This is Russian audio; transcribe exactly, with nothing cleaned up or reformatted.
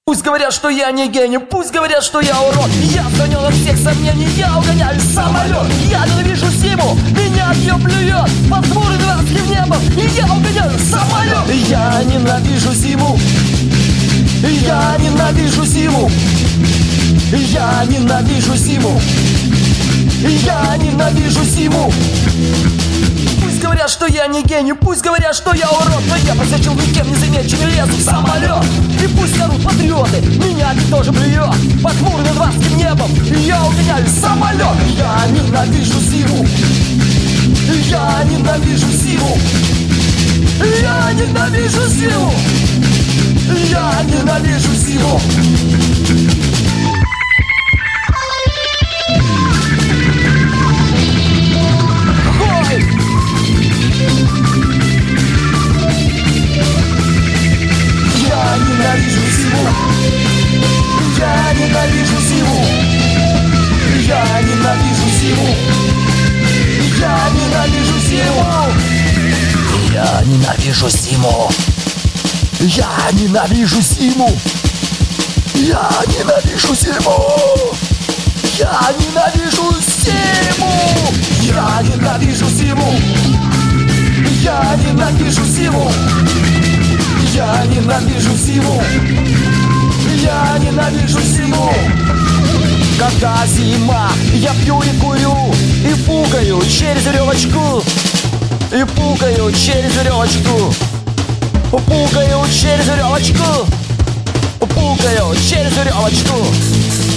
Пусть говорят, что я не гений, пусть говорят, что я урод. Я сгонял от всех сомнений, я угоняю самолет. Я ненавижу зиму, меня от нее плюет под хмурым дурацким небом, и я угоняю самолет. Я ненавижу зиму, я ненавижу зиму, я ненавижу зиму, я ненавижу зиму. Пусть говорят, что я не гений, пусть говорят, что я урод, но я проскочил никем не замеченный, лезу в самолет. И пусть орут патриоты, меня это тоже плюет под хмурым дурацким небом, и я угоняю самолет. Я ненавижу зиму, я ненавижу зиму, я ненавижу зиму, я ненавижу зиму. Я ненавижу зиму, я ненавижу зиму, я ненавижу зиму, я ненавижу зиму, я ненавижу зиму, я ненавижу зиму, я ненавижу зиму, я ненавижу зиму, я ненавижу зиму, я ненавижу зиму. Я ненавижу зиму, я ненавижу зиму. Когда зима, я пью и курю, и пукаю через веревочку, и пукаю через веревочку, пукаю через веревочку, пукаю через веревочку.